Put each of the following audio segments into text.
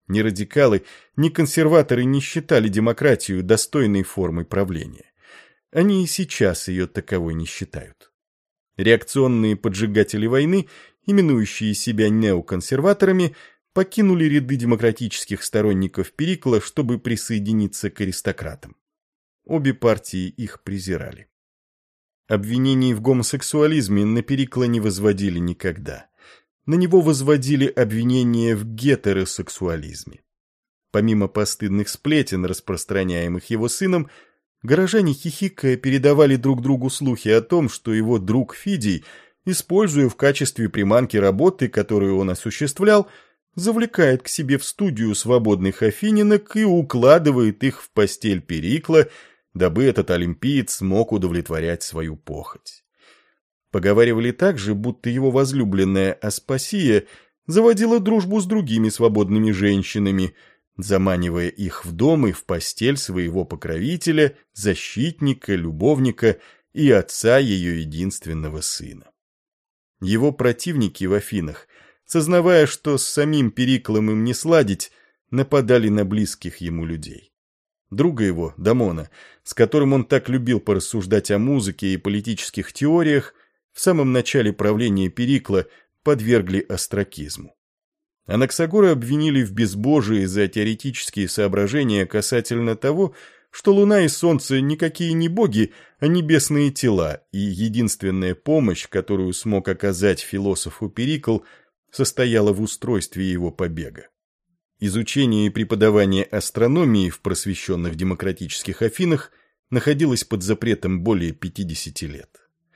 Ни радикалы, ни консерваторы не считали демократию достойной формой правления. Они и сейчас ее таковой не считают. Реакционные поджигатели войны, именующие себя неоконсерваторами, покинули ряды демократических сторонников Перикла, чтобы присоединиться к аристократам. Обе партии их презирали. Обвинений в гомосексуализме на Перикла не возводили никогда. На него возводили обвинения в гетеросексуализме. Помимо постыдных сплетен, распространяемых его сыном, горожане, хихикая, передавали друг другу слухи о том, что его друг Фидий, используя в качестве приманки работы, которую он осуществлял, завлекает к себе в студию свободных афининок и укладывает их в постель Перикла, дабы этот олимпиец смог удовлетворять свою похоть. Поговаривали также, будто его возлюбленная Аспасия заводила дружбу с другими свободными женщинами, заманивая их в дом и в постель своего покровителя, защитника, любовника и отца ее единственного сына. Его противники в Афинах, сознавая, что с самим Периклом им не сладить, нападали на близких ему людей. Друга его, Дамона, с которым он так любил порассуждать о музыке и политических теориях, в самом начале правления Перикла подвергли остракизму. Анаксагора обвинили в безбожии за теоретические соображения касательно того, что Луна и Солнце никакие не боги, а небесные тела, и единственная помощь, которую смог оказать философу Перикл, состояла в устройстве его побега. Изучение и преподавание астрономии в просвещенных демократических Афинах находилось под запретом более 50 лет.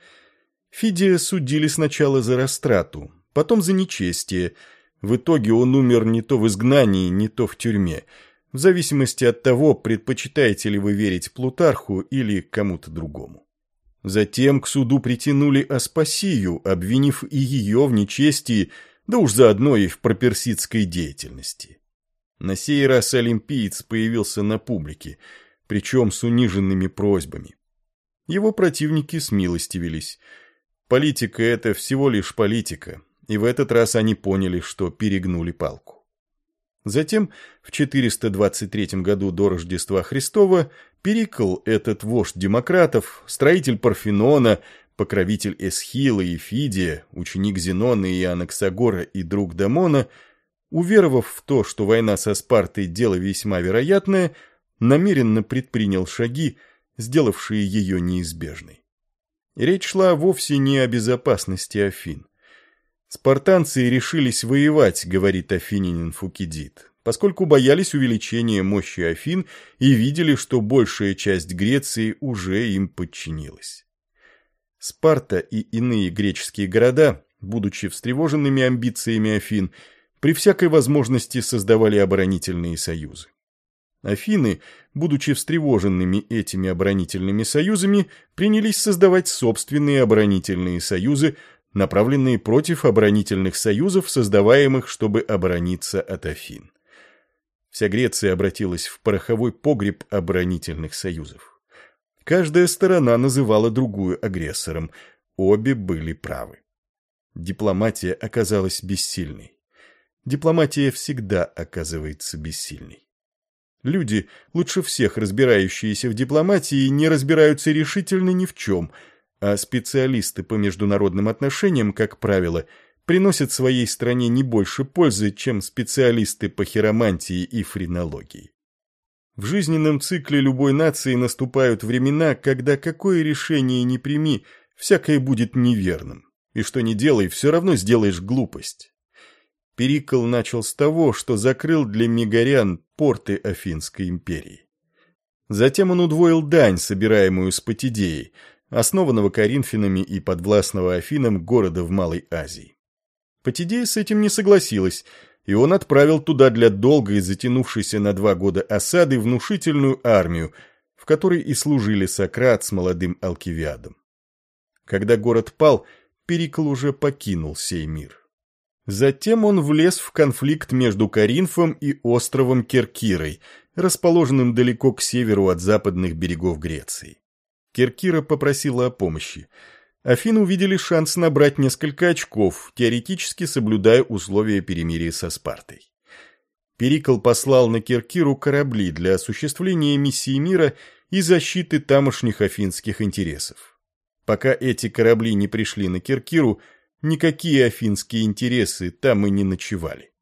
Фидия судили сначала за растрату, потом за нечестие. В итоге он умер не то в изгнании, не то в тюрьме, в зависимости от того, предпочитаете ли вы верить Плутарху или кому-то другому. Затем к суду притянули Аспасию, обвинив и ее в нечестии, да уж заодно и в проперсидской деятельности. На сей раз олимпиец появился на публике, причем с униженными просьбами. Его противники смилостивились. Политика – это всего лишь политика, и в этот раз они поняли, что перегнули палку. Затем, в 423 году до Рождества Христова, Перикл, этот вождь демократов, строитель Парфенона, покровитель Эсхила и Фидия, ученик Зенона и Анаксагора и друг Дамона, уверовав в то, что война со Спартой – дело весьма вероятное, намеренно предпринял шаги, сделавшие ее неизбежной. Речь шла вовсе не о безопасности Афин. Спартанцы решились воевать, говорит афинянин Фукидид, поскольку боялись увеличения мощи Афин и видели, что большая часть Греции уже им подчинилась. Спарта и иные греческие города, будучи встревоженными амбициями Афин, при всякой возможности создавали оборонительные союзы. Афины, будучи встревоженными этими оборонительными союзами, принялись создавать собственные оборонительные союзы, направленные против оборонительных союзов, создаваемых, чтобы оборониться от Афин. Вся Греция обратилась в пороховой погреб оборонительных союзов. Каждая сторона называла другую агрессором, обе были правы. Дипломатия оказалась бессильной. Дипломатия всегда оказывается бессильной. Люди, лучше всех разбирающиеся в дипломатии, не разбираются решительно ни в чем, а специалисты по международным отношениям, как правило, приносят своей стране не больше пользы, чем специалисты по хиромантии и френологии. В жизненном цикле любой нации наступают времена, когда какое решение ни прими, всякое будет неверным, и что ни делай, все равно сделаешь глупость. Перикл начал с того, что закрыл для мегарян порты Афинской империи. Затем он удвоил дань, собираемую с Потидеи, основанного коринфянами и подвластного Афинам города в Малой Азии. Потидея с этим не согласилась, и он отправил туда для долгой, затянувшейся на 2 года осады, внушительную армию, в которой и служили Сократ с молодым Алкивиадом. Когда город пал, Перикл уже покинул сей мир. Затем он влез в конфликт между Коринфом и островом Керкирой, расположенным далеко к северу от западных берегов Греции. Керкира попросила о помощи. Афины увидели шанс набрать несколько очков, теоретически соблюдая условия перемирия со Спартой. Перикл послал на Киркиру корабли для осуществления миссии мира и защиты тамошних афинских интересов. Пока эти корабли не пришли на Киркиру, никакие афинские интересы там и не ночевали.